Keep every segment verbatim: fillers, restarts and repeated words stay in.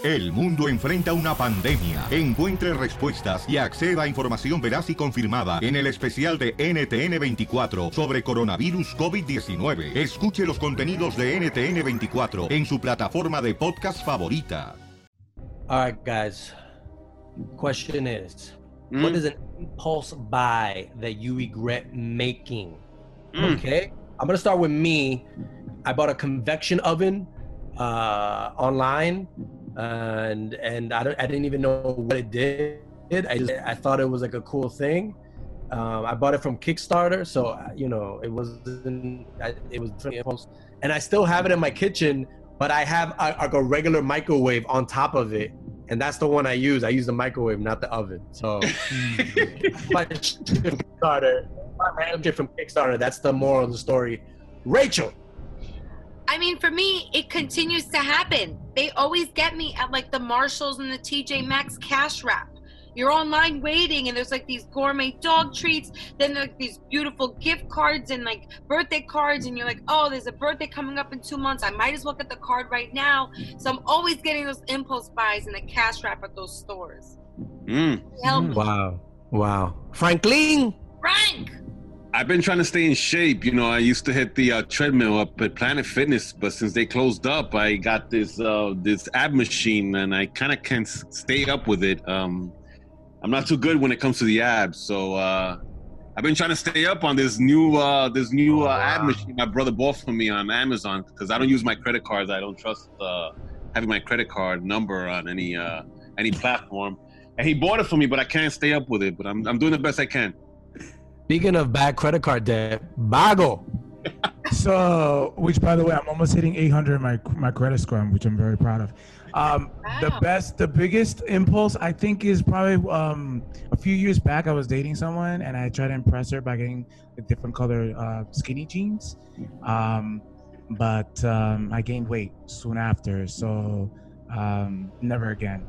El mundo enfrenta una pandemia. Encuentre respuestas y acceda a información veraz y confirmada en el especial de N T N veinticuatro sobre coronavirus COVID diecinueve. Escuche los contenidos de N T N veinticuatro en su plataforma de podcast favorita. All right, guys. Question is, Mm. what is an impulse buy that you regret making? Mm. Okay, I'm gonna start with me. I bought a convection oven uh, online, and and I don't I didn't even know what it did. I just, I thought it was like a cool thing. Um, I bought it from Kickstarter, so you know it wasn't. It was from impulse, and I still have it in my kitchen. But I have a, like a regular microwave on top of it, and that's the one I use. I use the microwave, not the oven. So, my Kickstarter, my random shit from Kickstarter. That's the moral of the story. Rachel. I mean, for me, it continues to happen. They always get me at like the Marshalls and the T J Maxx cash wrap. You're online waiting, and there's like these gourmet dog treats. Then there's like these beautiful gift cards and like birthday cards, and you're like, oh, there's a birthday coming up in two months. I might as well get the card right now. So I'm always getting those impulse buys and the cash wrap at those stores. Mm. Help me. Wow. Wow. Franklin. Frank! I've been trying to stay in shape. You know, I used to hit the uh, treadmill up at Planet Fitness, but since they closed up, I got this uh, this ab machine, and I kind of can't s- stay up with it. Um, I'm not too good when it comes to the abs, so uh, I've been trying to stay up on this new uh, this new uh, ab machine my brother bought for me on Amazon, because I don't use my credit cards. I don't trust uh, having my credit card number on any uh, any platform. And he bought it for me, but I can't stay up with it. But I'm I'm doing the best I can. Speaking of bad credit card debt, Bago. So, which by the way, I'm almost hitting eight hundred in my my credit score, which I'm very proud of. Um, Wow. The best, the biggest impulse I think is probably um, a few years back. I was dating someone, and I tried to impress her by getting a different color uh, skinny jeans. Um, but um, I gained weight soon after, so um, never again.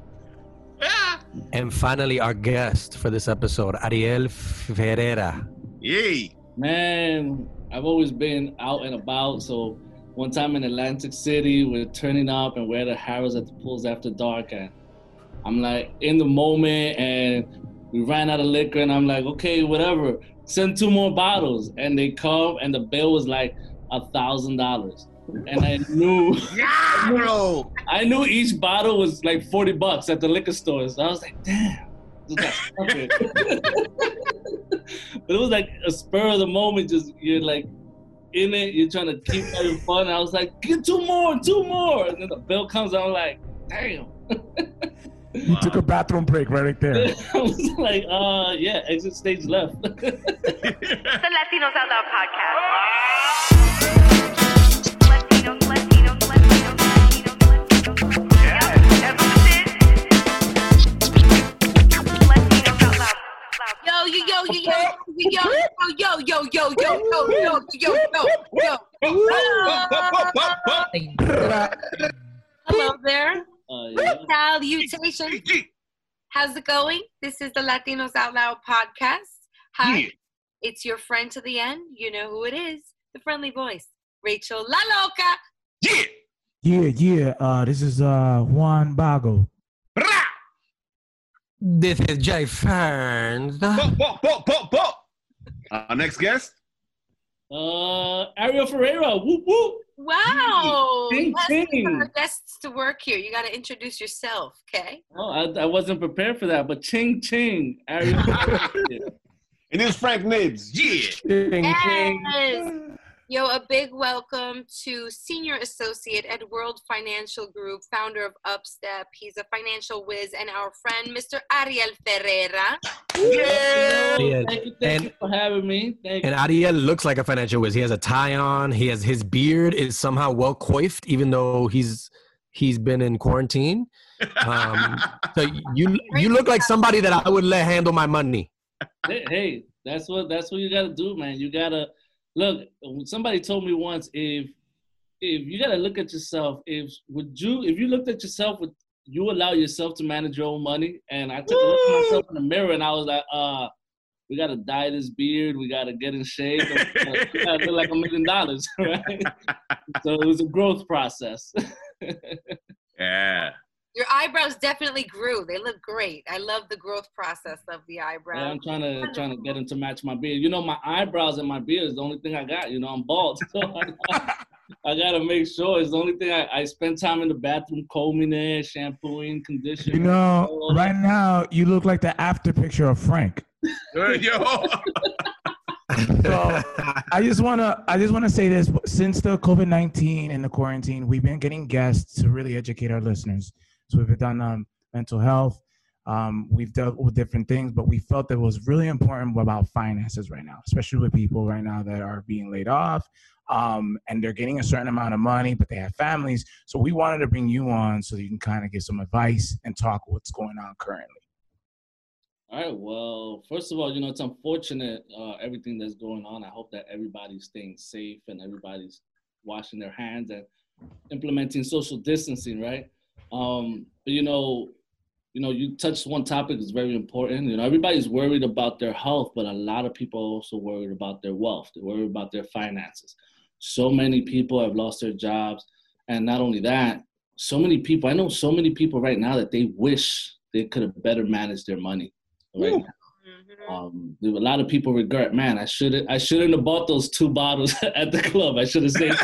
And finally, our guest for this episode, Ariel Ferreira. Yay! Man, I've always been out and about. So one time in Atlantic City, we're turning up and we're at the Harrods at the pools after dark. And I'm like in the moment, and we ran out of liquor. And I'm like, okay, whatever, send two more bottles. And they come, and the bill was like a thousand dollars. And I knew, Yeah, bro! I knew each bottle was like forty bucks at the liquor store. So I was like, damn, this got stupid. But it was like a spur of the moment, just you're like in it, you're trying to keep having fun. And I was like, get two more, two more. And then the bill comes out, I'm like, damn. You took a bathroom break right there. I was like, uh, yeah, exit stage left. The Latinos Out Loud podcast. Latinos, Latinos, Latinos, Latinos, Latinos. Yeah, that's what it is. Latinos Out Loud. Yo, yo, yo, yo, yo, yo, yo, yo, yo, yo, yo, yo, yo, yo, yo. Hello there. Uh, yeah. Salutations. How's it going? This is the Latinos Out Loud podcast. Hi, Yeah. it's your friend to the end. You know who it is. The friendly voice, Rachel La Loca. Yeah! Yeah, yeah. Uh, this is uh, Juan Bago. Rah! This is Jay Ferns. Bo, bo, bo, bo, bo. Uh, next guest? Uh, Ariel Ferreira, whoop whoop. Wow. Ding, Let's ding. get our guests to work here. You got to introduce yourself, okay? Oh, I, I wasn't prepared for that, but ching ching, Ariel Ferreira. And this is Frank Nibs. Yeah! Ching, ching. Yes. Yo, a big welcome to Senior Associate at World Financial Group, founder of Upstep. He's a financial whiz, and our friend, Mister Ariel Ferreira. Yeah! Yeah. Thank you, thank And- you for having me. Thank you. And Ariel looks like a financial whiz. He has a tie on. He has his beard is somehow well coiffed, even though he's he's been in quarantine. Um, so you you look like somebody that I would let handle my money. Hey, hey, that's what that's what you gotta do, man. You gotta look. Somebody told me once, if if you gotta look at yourself, if would you if you looked at yourself, would you allow yourself to manage your own money? And I took a look at myself in the mirror, and I was like, uh, we gotta dye this beard, we gotta get in shape, we gotta look like a million dollars, right? So it was a growth process. Yeah. You're eyebrows definitely grew. They look great. I love the growth process of the Yeah, eyebrows. I'm trying to trying to get them to match my beard. You know, my eyebrows and my beard is the only thing I got. You know, I'm bald, so I, I gotta make sure. It's the only thing I, I spend time in the bathroom combing it, shampooing, conditioning. You know, all that. right now you look like the after picture of Frank. Yo. So I just wanna I just wanna say this. Since the COVID nineteen and the quarantine, we've been getting guests to really educate our listeners. So we've done um, mental health. Um, we've dealt with different things, but we felt that it was really important about finances right now, especially with people right now that are being laid off um, and they're getting a certain amount of money, but they have families. So we wanted to bring you on so that you can kind of give some advice and talk what's going on currently. All right. Well, first of all, you know, it's unfortunate uh, everything that's going on. I hope that everybody's staying safe and everybody's washing their hands and implementing social distancing, right? Um, but you know, you know, you touched one topic that's very important. You know, everybody's worried about their health, but a lot of people are also worried about their wealth. They're worried about their finances. So many people have lost their jobs, and not only that, so many people. I know so many people right now that they wish they could have better managed their money. Right now. Mm-hmm. Um, there were a lot of people regret, man, I should I shouldn't have bought those two bottles at the club. I should have saved,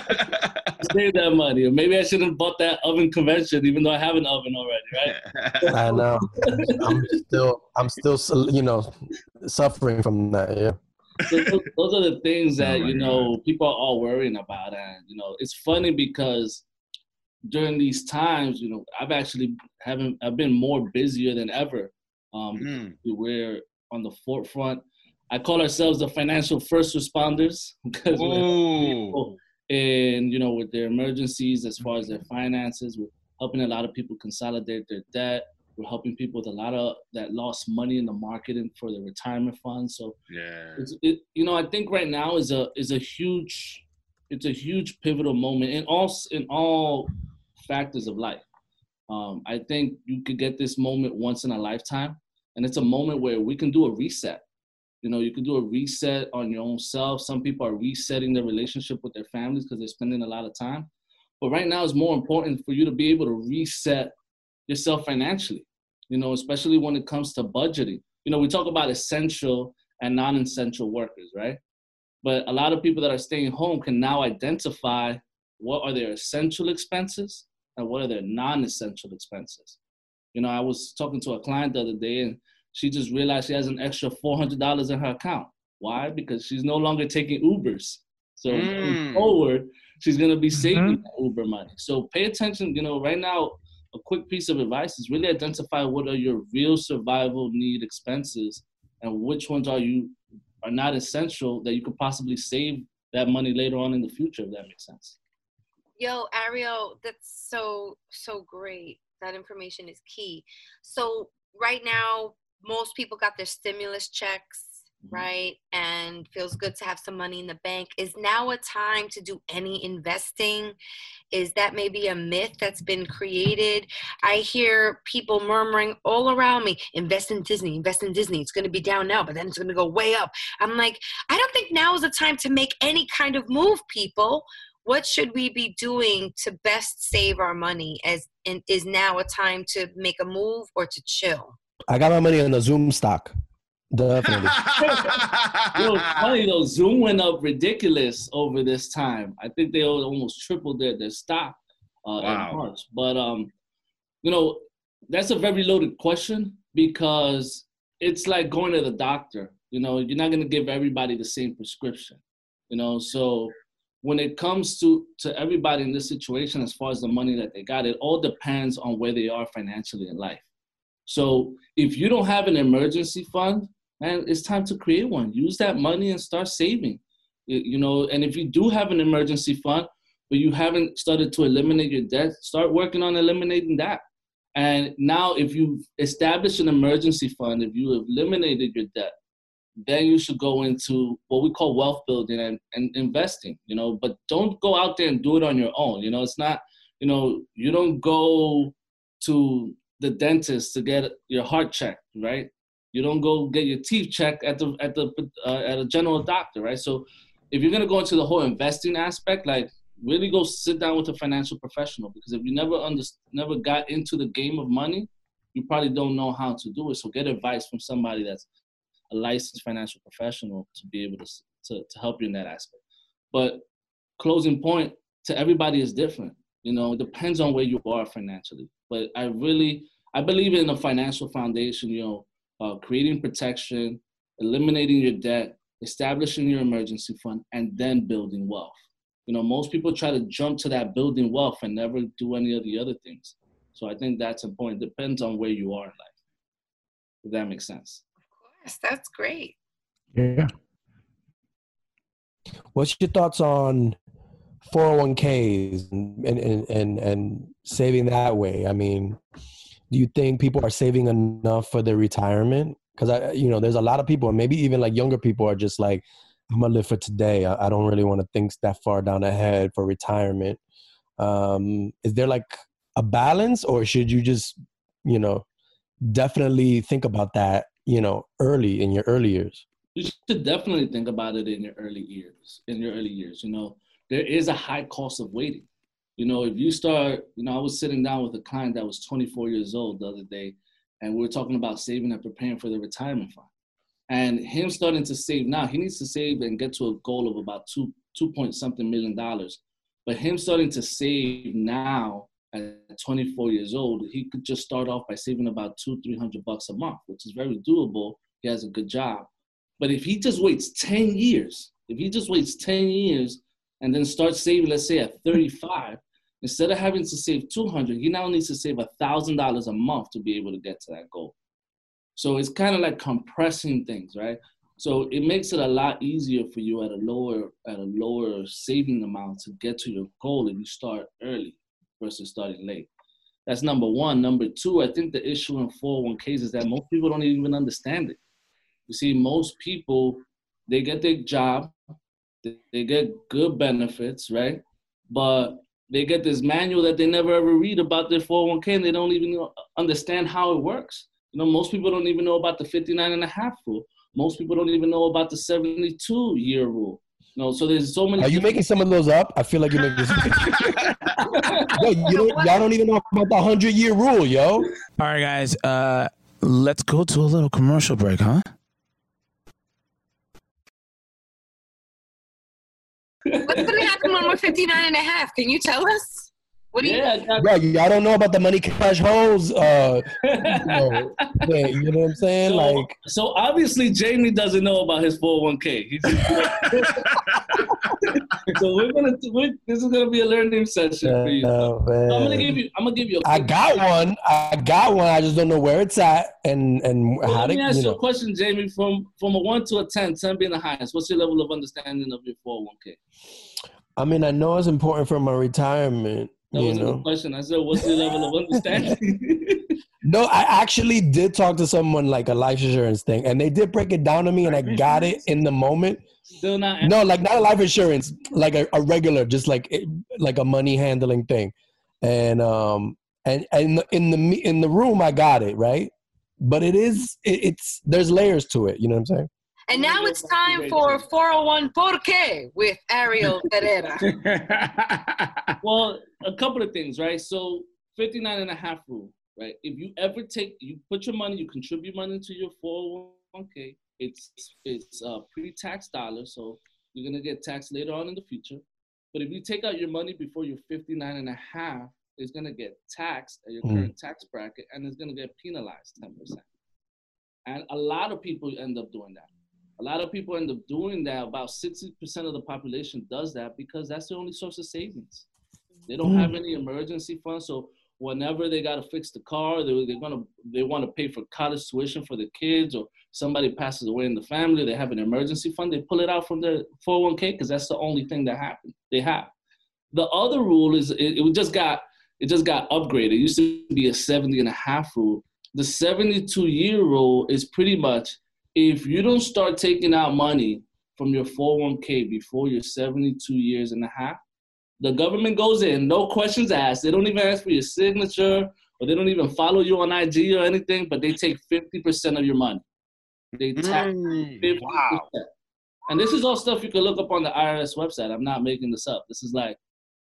saved that money. Or maybe I should have bought that oven convention, even though I have an oven already, right? I know. I'm still, I'm still, you know, suffering from that. Yeah. So those, those are the things that, you know, people are all worrying about. And, you know, it's funny because during these times, you know, I've actually haven't, I've been more busier than ever. Um, Mm. We're on the forefront. I call ourselves the financial first responders because we're helping people in, you know, with their emergencies as far as their finances. We're helping a lot of people consolidate their debt. We're helping people with a lot of that lost money in the market and for their retirement funds. So, Yeah. it's, it, you know, I think right now is a is a huge, it's a huge pivotal moment in all in all factors of life. Um, I think you could get this moment once in a lifetime, and it's a moment where we can do a reset. You know, you can do a reset on your own self. Some people are resetting their relationship with their families because they're spending a lot of time. But right now, it's more important for you to be able to reset yourself financially, you know, especially when it comes to budgeting. You know, we talk about essential and non-essential workers, right? But a lot of people that are staying home can now identify what are their essential expenses and what are their non-essential expenses. You know, I was talking to a client the other day, and she just realized she has an extra four hundred dollars in her account. Why? Because she's no longer taking Ubers. So Mm. going forward, she's going to be saving Mhm. that Uber money. So pay attention. You know, right now, a quick piece of advice is really identify what are your real survival need expenses and which ones are you are not essential that you could possibly save that money later on in the future, if that makes sense. Yo, Ariel, that's so, so great. That information is key. So right now, most people got their stimulus checks, Mhm. right? And feels good to have some money in the bank. Is now a time to do any investing? Is that maybe a myth that's been created? I hear people murmuring all around me, invest in Disney, invest in Disney. It's going to be down now, but then it's going to go way up. I'm like, I don't think now is the time to make any kind of move, people. What should we be doing to best save our money? As and is now a time to make a move or to chill? I got my money on the Zoom stock. Definitely. You know, it's funny though, Zoom went up ridiculous over this time. I think they almost tripled their, their stock uh, Wow. in March. But, um, you know, that's a very loaded question because it's like going to the doctor. You know, you're not going to give everybody the same prescription. You know, so when it comes to, to everybody in this situation, as far as the money that they got, it all depends on where they are financially in life. So if you don't have an emergency fund, man, it's time to create one. Use that money and start saving. You you know, and if you do have an emergency fund, but you haven't started to eliminate your debt, start working on eliminating that. And now if you've established an emergency fund, if you have eliminated your debt, then you should go into what we call wealth building and, and investing, you know, but don't go out there and do it on your own. You know, it's not, you know, you don't go to the dentist to get your heart checked, right? You don't go get your teeth checked at the, at the, uh, at a general doctor, right? So if you're going to go into the whole investing aspect, like really go sit down with a financial professional, because if you never under, never got into the game of money, you probably don't know how to do it. So get advice from somebody that's a licensed financial professional to be able to, to, to help you in that aspect. But closing point, to everybody is different. You know, it depends on where you are financially. But I really, I believe in a financial foundation, you know, uh, creating protection, eliminating your debt, establishing your emergency fund, and then building wealth. You know, most people try to jump to that building wealth and never do any of the other things. So I think that's important. Depends on where you are in life, if that makes sense. Of course, that's great. Yeah. What's your thoughts on four oh one k's and, and, and, and saving that way? I mean, do you think people are saving enough for their retirement? Because, I, you know, there's a lot of people, and maybe even like younger people are just like, I'm going to live for today. I, I don't really want to think that far down ahead for retirement. Um, is there like a balance, or should you just, you know, definitely think about that, you know, early in your early years? You should definitely think about it in your early years, in your early years, you know. There is a high cost of waiting. You know, if you start, you know, I was sitting down with a client that was twenty-four years old the other day, and we were talking about saving and preparing for the retirement fund. And him starting to save now, he needs to save and get to a goal of about two, two point something million dollars. But him starting to save now at twenty-four years old, he could just start off by saving about two, three hundred bucks a month, which is very doable. He has a good job. But if he just waits ten years, if he just waits ten years and then starts saving, let's say at thirty-five, instead of having to save two hundred, he now needs to save one thousand dollars a month to be able to get to that goal. So it's kind of like compressing things, right? So it makes it a lot easier for you at a lower at a lower saving amount to get to your goal if you start early versus starting late. That's number one. Number two, I think the issue in four oh one k's is that most people don't even understand it. You see, most people, they get their job, they get good benefits, right? But they get this manual that they never ever read about their four oh one k, and they don't even understand how it works. You know, most people don't even know about the fifty-nine and a half rule. Most people don't even know about the seventy-two year rule. You know, so there's so many. Are you making some of those up? I feel like you're making some. Yo, you don't, y'all don't even know about the hundred year rule, yo. All right, guys. Uh, let's go to a little commercial break, huh? What's going to happen when we're fifty-nine and a half? Can you tell us? What do you Yeah, got- Bro, y'all don't know about the money cash holes. Uh, you, know, thing, you know what I'm saying? So, like, so obviously Jamie doesn't know about his four oh one k. He's so we're gonna we're, this is gonna be a learning session for you. uh, So I'm gonna man. give you I'm gonna give you. A I quick- got one. I got one. I just don't know where it's at and and So how let to. me ask You you a know. question, Jamie. From from a one to a ten, ten being the highest, what's your level of understanding of your four oh one k? I mean, I know it's important for my retirement. That you wasn't know. the question. I said, what's your level of understanding? No, I actually did talk to someone like a life insurance thing, and they did break it down to me, and I got it in the moment. Still not. No, like not a life insurance, like a, a regular, just like like a money handling thing, and um and and in the in the room I got it right, but it is it, it's there's layers to it. You know what I'm saying? And now it's time for four oh one Por qué with Ariel Herrera. Well, a couple of things, right? So fifty-nine and a half rule, right? If you ever take, you put your money, you contribute money to your four oh one k, it's it's uh, pre-tax dollars, so you're going to get taxed later on in the future. But if you take out your money before you're fifty-nine and a half, it's going to get taxed at your Mm. current tax bracket, and it's going to get penalized ten percent. And a lot of people end up doing that. A lot of people end up doing that. About sixty percent of the population does that because that's their only source of savings. They don't have any emergency funds, so whenever they got to fix the car, they, they're gonna they want to pay for college tuition for the kids, or somebody passes away in the family, they have an emergency fund. They pull it out from their four oh one k because that's the only thing that happened. They have. The other rule is it, it just got it just got upgraded. It used to be a seventy and a half rule. The seventy-two year rule is pretty much, if you don't start taking out money from your four oh one k before you're seventy-two years and a half, the government goes in, no questions asked. They don't even ask for your signature, or they don't even follow you on I G or anything, but they take fifty percent of your money. They tax fifty percent. Wow. And this is all stuff you can look up on the I R S website. I'm not making this up. This is like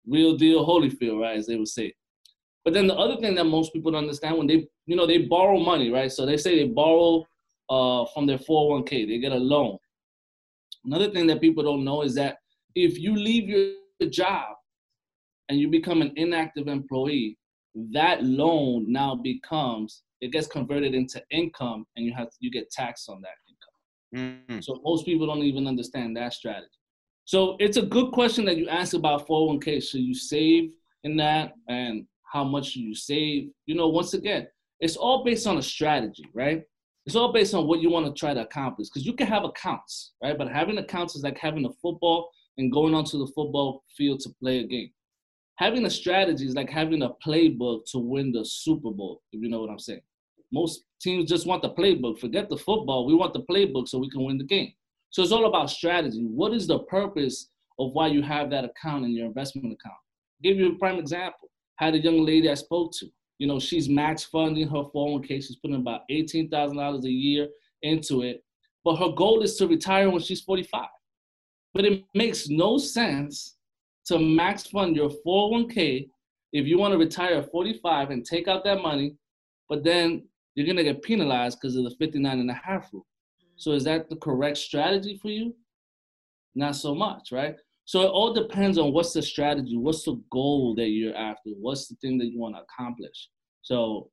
real deal Holyfield, right, as they would say. But then the other thing that most people don't understand, when they, you know, they borrow money, right? So they say they borrow uh, from their four oh one k, they get a loan. Another thing that people don't know is that if you leave your job and you become an inactive employee, that loan now becomes, it gets converted into income, and you have you get taxed on that income. Mm-hmm. So most people don't even understand that strategy. So it's a good question that you ask about four oh one k. Should you save in that, and how much should you save? You know, once again, it's all based on a strategy, right? It's all based on what you want to try to accomplish, because you can have accounts, right? But having accounts is like having a football and going onto the football field to play a game. Having a strategy is like having a playbook to win the Super Bowl, if you know what I'm saying. Most teams just want the playbook. Forget the football. We want the playbook so we can win the game. So it's all about strategy. What is the purpose of why you have that account in your investment account? I'll give you a prime example. I had a young lady I spoke to. You know, she's max funding her four oh one k. She's putting about eighteen thousand dollars a year into it. But her goal is to retire when she's forty-five. But it makes no sense to max fund your four oh one k if you want to retire at forty-five and take out that money, but then you're going to get penalized because of the fifty-nine and a half rule. So is that the correct strategy for you? Not so much, right? So it all depends on what's the strategy, what's the goal that you're after, what's the thing that you want to accomplish. So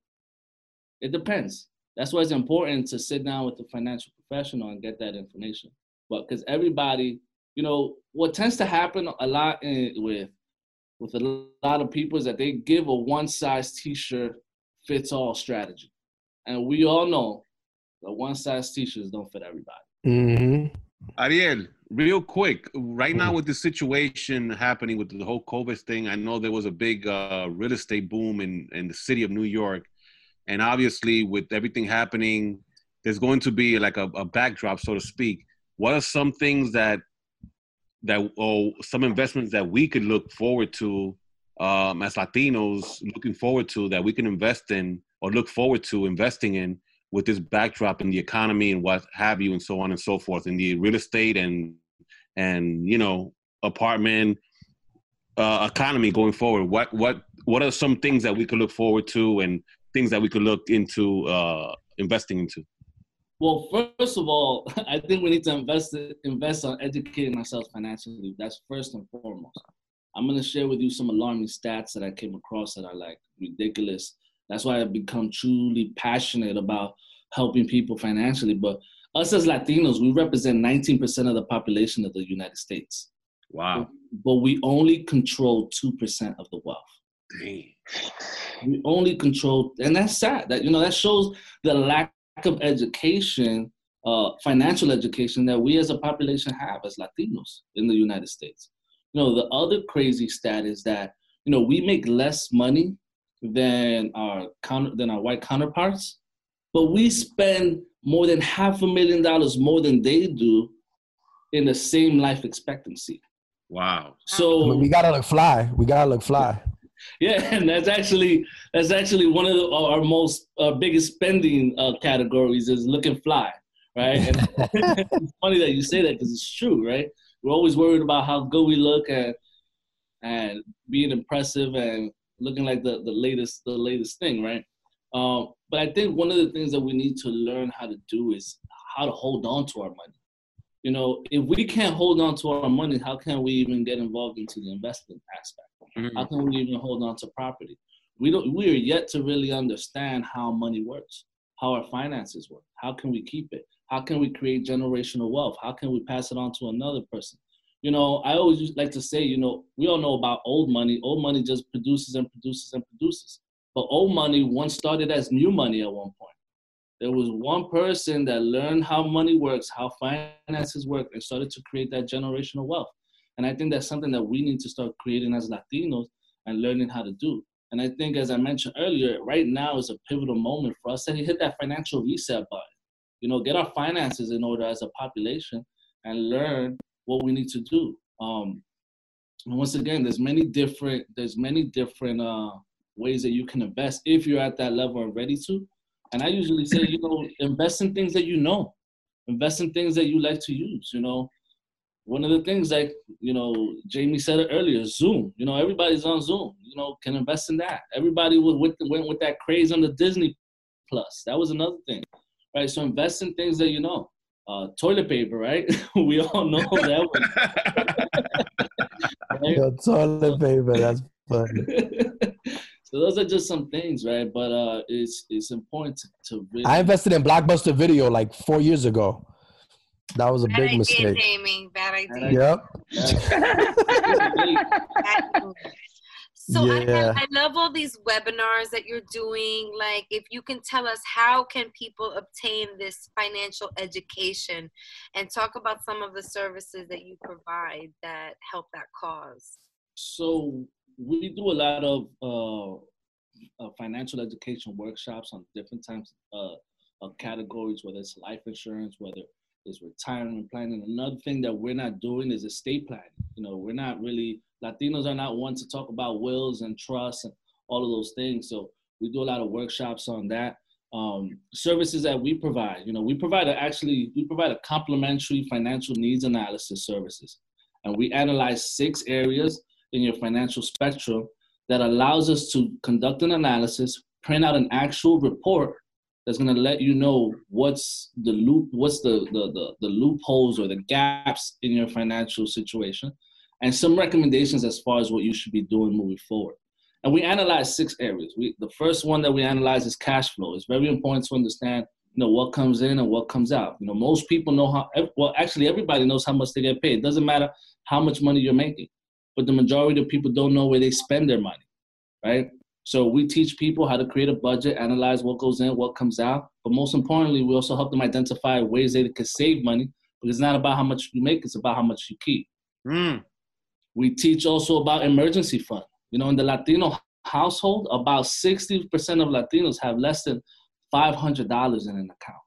it depends. That's why it's important to sit down with a financial professional and get that information. But because everybody, you know, what tends to happen a lot in, with with a lot of people is that they give a one-size t-shirt fits all strategy. And we all know that one-size t-shirts don't fit everybody. Mm-hmm. Ariel, real quick, right now with the situation happening with the whole COVID thing, I know there was a big uh, real estate boom in, in the city of New York. And obviously with everything happening, there's going to be like a, a backdrop, so to speak. What are some things that, that or some investments that we could look forward to um, as Latinos, looking forward to, that we can invest in or look forward to investing in with this backdrop in the economy and what have you, and so on and so forth, in the real estate and, and you know, apartment uh, economy going forward? What what what are some things that we could look forward to and things that we could look into uh, investing into? Well, first of all, I think we need to invest invest on educating ourselves financially. That's first and foremost. I'm going to share with you some alarming stats that I came across that are like ridiculous. That's why I've become truly passionate about helping people financially. But us as Latinos, we represent nineteen percent of the population of the United States. Wow. But we only control two percent of the wealth. Dang. We only control, and that's sad. That, you know, that shows the lack of education, uh, financial education that we as a population have as Latinos in the United States. You know, the other crazy stat is that, you know, we make less money than our counter, than our white counterparts, but we spend more than half a million dollars more than they do in the same life expectancy. Wow. So I mean, we gotta look fly. We gotta look fly. Yeah, and that's actually that's actually one of the, our most uh, biggest spending uh, categories is looking fly, right? And it's funny that you say that because it's true, right? We're always worried about how good we look and and being impressive and looking like the, the latest the latest thing, right? Um, but I think one of the things that we need to learn how to do is how to hold on to our money. You know, if we can't hold on to our money, how can we even get involved into the investment aspect? Mm-hmm. How can we even hold on to property? We don't. We are yet to really understand how money works, how our finances work. How can we keep it? How can we create generational wealth? How can we pass it on to another person? You know, I always used like to say, you know, we all know about old money. Old money just produces and produces and produces. But old money once started as new money at one point. There was one person that learned how money works, how finances work, and started to create that generational wealth. And I think that's something that we need to start creating as Latinos and learning how to do. And I think, as I mentioned earlier, right now is a pivotal moment for us to hit that financial reset button. You know, get our finances in order as a population and learn what we need to do. Um, and once again, there's many different, there's many different uh, ways that you can invest if you're at that level and ready to. And I usually say, you know, invest in things that you know. Invest in things that you like to use, you know. one of the things like, you know, Jamie said it earlier, Zoom. You know, everybody's on Zoom, you know, can invest in that. Everybody was with, went with that craze on the Disney Plus. That was another thing, right? So invest in things that you know. Uh, toilet paper, right? We all know that one. Right? Yo, toilet paper, that's funny. So those are just some things, right? But uh, it's it's important to, to really... I invested in Blockbuster Video like four years ago. That was a Bad big idea, mistake. Jamie. Bad idea. Yep. So Yeah. I, I love all these webinars that you're doing. Like, if you can tell us how can people obtain this financial education, and talk about some of the services that you provide that help that cause. So we do a lot of uh, uh, financial education workshops on different types uh, of categories, whether it's life insurance, whether it's retirement planning. Another thing that we're not doing is estate planning. You know, we're not really, Latinos are not one to talk about wills and trusts and all of those things. So we do a lot of workshops on that. Um, services that we provide, you know, we provide a, actually, we provide a complimentary financial needs analysis services. And we analyze six areas in your financial spectrum that allows us to conduct an analysis, print out an actual report that's going to let you know what's the loop, what's the, the, the, the loopholes or the gaps in your financial situation, and some recommendations as far as what you should be doing moving forward. And we analyze six areas. We, the first one that we analyze is cash flow. It's very important to understand, you know, what comes in and what comes out. You know, most people know how, well, actually everybody knows how much they get paid. It doesn't matter how much money you're making, but the majority of people don't know where they spend their money, right? So we teach people how to create a budget, analyze what goes in, what comes out. But most importantly, we also help them identify ways they can save money, because it's not about how much you make, it's about how much you keep. Mm. We teach also about emergency fund. You know, in the Latino household, about sixty percent of Latinos have less than five hundred dollars in an account.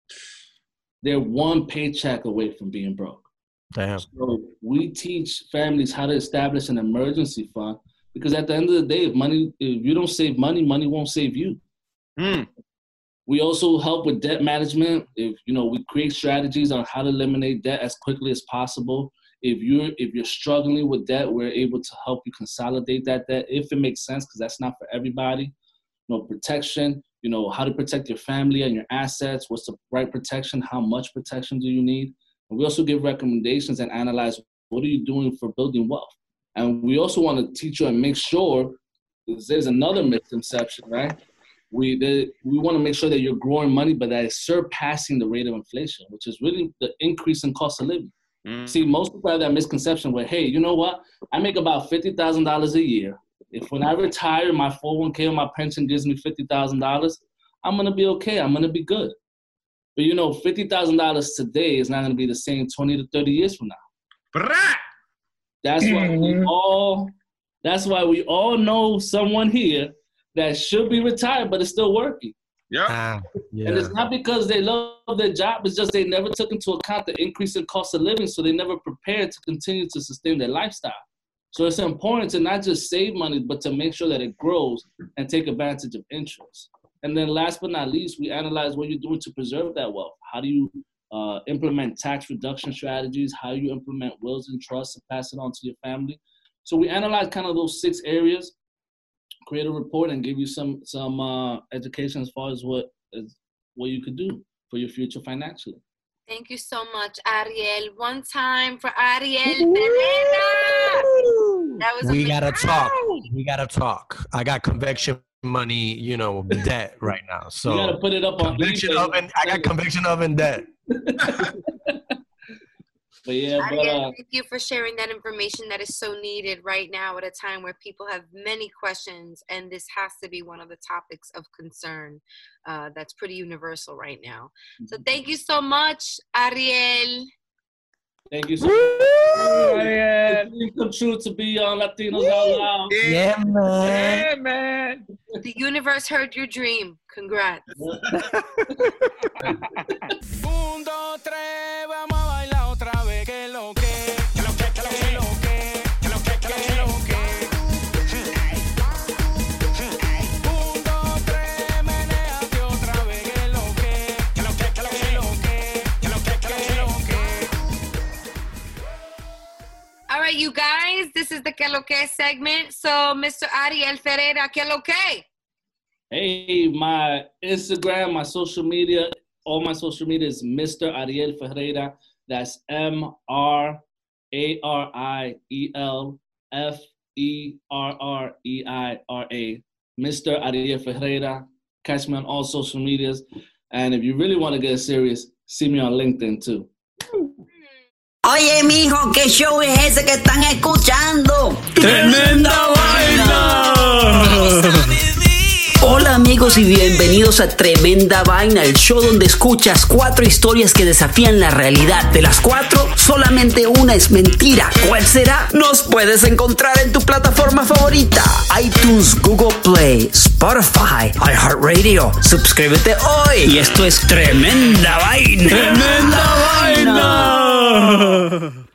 They're one paycheck away from being broke. Damn. So we teach families how to establish an emergency fund, because at the end of the day, if money, if you don't save money, money won't save you. Mm. We also help with debt management. If you know, we create strategies on how to eliminate debt as quickly as possible. If you're if you're struggling with debt, we're able to help you consolidate that debt if it makes sense, because that's not for everybody. You know, protection. You know, how to protect your family and your assets. What's the right protection? How much protection do you need? And we also give recommendations and analyze what are you doing for building wealth. And we also want to teach you and make sure, because there's another misconception, right? We the, we want to make sure that you're growing money, but that is surpassing the rate of inflation, which is really the increase in cost of living. Mm. See, most people have that misconception where, hey, you know what? I make about fifty thousand dollars a year. If when I retire, my four oh one k or my pension gives me fifty thousand dollars, I'm going to be okay. I'm going to be good. But, you know, fifty thousand dollars today is not going to be the same twenty to thirty years from now. That's why we all, that's why we all know someone here that should be retired, but is still working. Yeah. Ah, yeah. And it's not because they love their job. It's just they never took into account the increase in cost of living, so they never prepared to continue to sustain their lifestyle. So it's important to not just save money, but to make sure that it grows and take advantage of interest. And then last but not least, we analyze what you're doing to preserve that wealth. How do you uh, implement tax reduction strategies? How do you implement wills and trusts and pass it on to your family? So we analyze kind of those six areas, create a report, and give you some some uh, education as far as what as what you could do for your future financially. Thank you so much, Ariel. One time for Ariel Pereda. That was We amazing. gotta talk. We gotta talk. I got convection money, you know, debt right now. So You gotta put it up on convection eBay. oven. I got convection oven debt. But yeah, but Ariel, uh, thank you for sharing that information that is so needed right now at a time where people have many questions, and this has to be one of the topics of concern uh, that's pretty universal right now. So thank you so much, Ariel. thank you so much. It's dream come true to be on Latinos Out Loud. Yeah, man. Yeah, man. The universe heard your dream. Congrats. Un, dos, tres, vamos a bailar otra vez. Que lo que, que lo que, que lo que, que lo que, que lo que, que lo que. Un, dos, tres, menéate otra vez. Que lo que, que lo que, que lo que, que lo que, que lo que, que lo que. que lo que segment. So, Mister Ariel Ferreira, que lo que? Hey, my Instagram, my social media, all my social media is Mister Ariel Ferreira. That's M R A R I E L F E R R E I R A. Mister Ariel Ferreira. Catch me on all social medias. And if you really want to get serious, see me on LinkedIn too. Oye, mijo, ¿qué show es ese que están escuchando? ¡Tremenda Vaina! Hola amigos y bienvenidos a Tremenda Vaina, el show donde escuchas cuatro historias que desafían la realidad. De las cuatro, solamente una es mentira. ¿Cuál será? Nos puedes encontrar en tu plataforma favorita: iTunes, Google Play, Spotify, iHeartRadio. Suscríbete hoy. Y esto es Tremenda Vaina. ¡Tremenda Vaina!